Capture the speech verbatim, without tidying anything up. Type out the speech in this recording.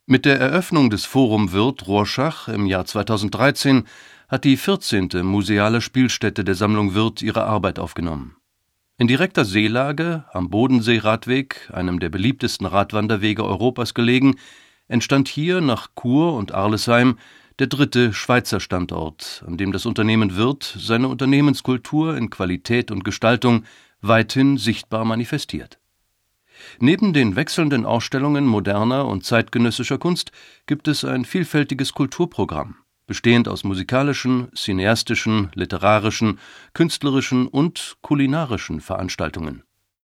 Mit der Eröffnung des Forum Wirth Rorschach im Jahr zweitausenddreizehn hat die vierzehnte museale Spielstätte der Sammlung Wirth ihre Arbeit aufgenommen. In direkter Seelage, am Bodensee-Radweg, einem der beliebtesten Radwanderwege Europas gelegen, entstand hier nach Chur und Arlesheim der dritte Schweizer Standort, an dem das Unternehmen Wirth seine Unternehmenskultur in Qualität und Gestaltung weithin sichtbar manifestiert. Neben den wechselnden Ausstellungen moderner und zeitgenössischer Kunst gibt es ein vielfältiges Kulturprogramm, bestehend aus musikalischen, cineastischen, literarischen, künstlerischen und kulinarischen Veranstaltungen.